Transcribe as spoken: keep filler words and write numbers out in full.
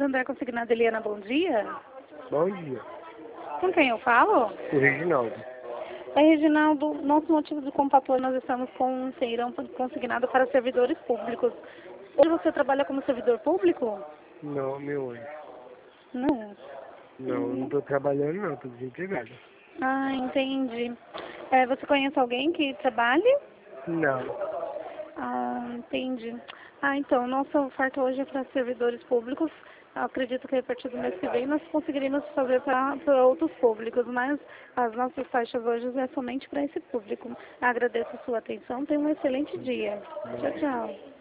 Santander Consignado, Eliana, bom dia. Bom dia. Com quem eu falo? O Reginaldo. É, Reginaldo, nosso motivo de contato hoje, nós estamos com um feirão consignado para servidores públicos. Hoje você trabalha como servidor público? Não, meu oi. Não. Não, não tô trabalhando não, tô desempregado. Ah, entendi. É, você conhece alguém que trabalhe? Não. Ah, entendi. Ah, então, nossa oferta hoje é para servidores públicos. Eu acredito que a partir do mês que vem nós conseguiríamos fazer para outros públicos, mas as nossas taxas hoje é somente para esse público. Agradeço a sua atenção, tenha um excelente dia. Tchau, tchau.